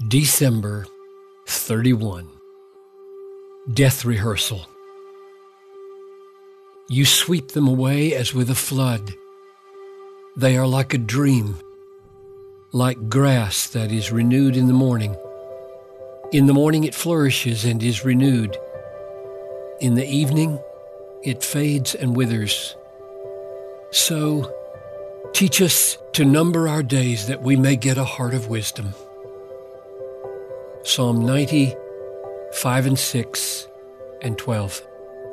December 31. Death Rehearsal. You sweep them away as with a flood. They are like a dream, like grass that is renewed in the morning. In the morning it flourishes and is renewed. In the evening it fades and withers. So, teach us to number our days that we may get a heart of wisdom. Psalm 90, 5 and 6 and 12.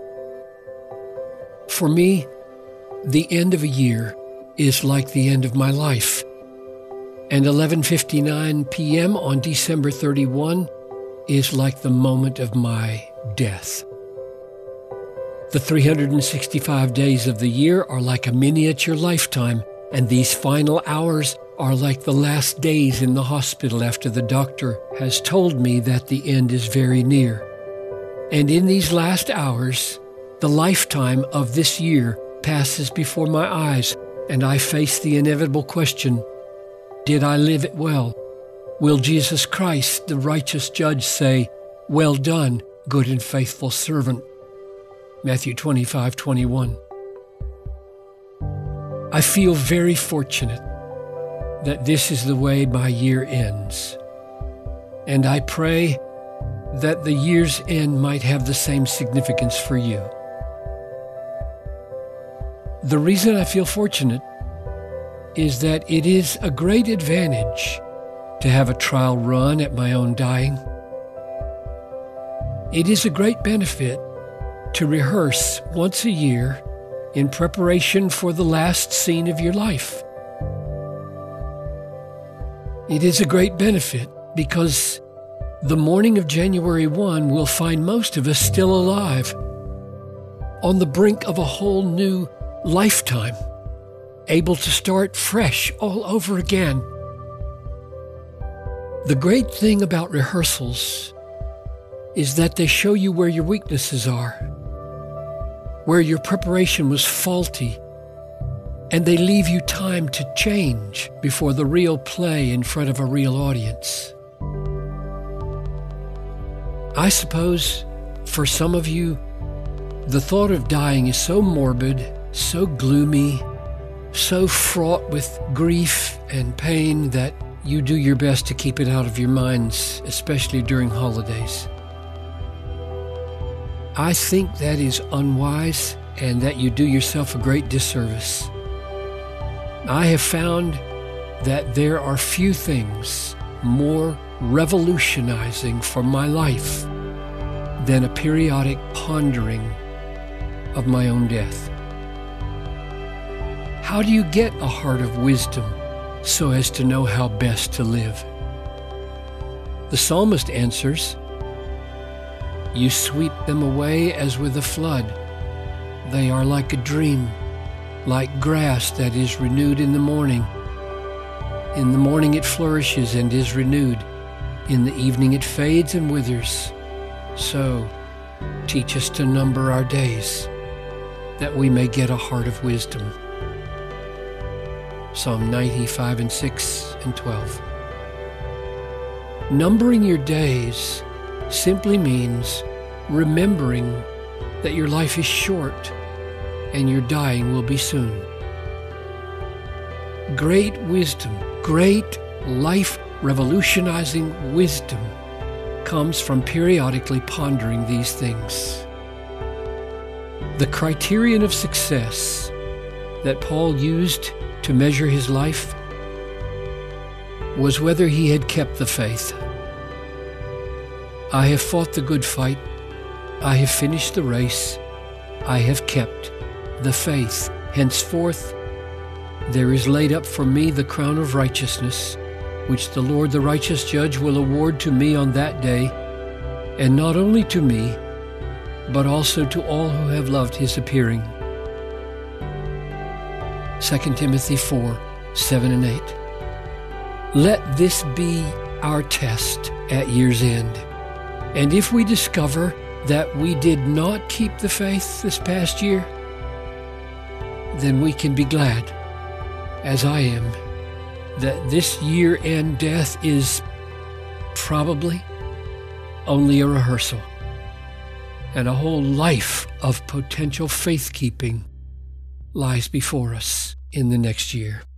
For me, the end of a year is like the end of my life, and 11:59 p.m. on December 31 is like the moment of my death. The 365 days of the year are like a miniature lifetime, and these final hours are like the last days in the hospital after the doctor has told me that the end is very near. And in these last hours, the lifetime of this year passes before my eyes, and I face the inevitable question, did I live it well? Will Jesus Christ, the righteous judge, say, "Well done, good and faithful servant"? Matthew 25:21. I feel very fortunate that this is the way my year ends. And I pray that the year's end might have the same significance for you. The reason I feel fortunate is that it is a great advantage to have a trial run at my own dying. It is a great benefit to rehearse once a year in preparation for the last scene of your life. It is a great benefit because the morning of January 1 will find most of us still alive, on the brink of a whole new lifetime, able to start fresh all over again. The great thing about rehearsals is that they show you where your weaknesses are, where your preparation was faulty, and they leave you time to change before the real play in front of a real audience. I suppose for some of you, the thought of dying is so morbid, so gloomy, so fraught with grief and pain that you do your best to keep it out of your minds, especially during holidays. I think that is unwise and that you do yourself a great disservice. I have found that there are few things more revolutionizing for my life than a periodic pondering of my own death. How do you get a heart of wisdom so as to know how best to live? The psalmist answers, "You sweep them away as with a flood. They are like a dream, like grass that is renewed in the morning. In the morning it flourishes and is renewed. In the evening it fades and withers. So, teach us to number our days, that we may get a heart of wisdom." Psalm 95 and 6 and 12. Numbering your days simply means remembering that your life is short and your dying will be soon. Great wisdom, great life-revolutionizing wisdom comes from periodically pondering these things. The criterion of success that Paul used to measure his life was whether he had kept the faith. I have fought the good fight. I have finished the race. I have kept the faith. Henceforth, there is laid up for me the crown of righteousness, which the Lord, the righteous judge, will award to me on that day, and not only to me, but also to all who have loved his appearing. 2 Timothy 4, 7 and 8. Let this be our test at year's end. And if we discover that we did not keep the faith this past year, then we can be glad, as I am, that this year-end death is probably only a rehearsal, and a whole life of potential faith-keeping lies before us in the next year.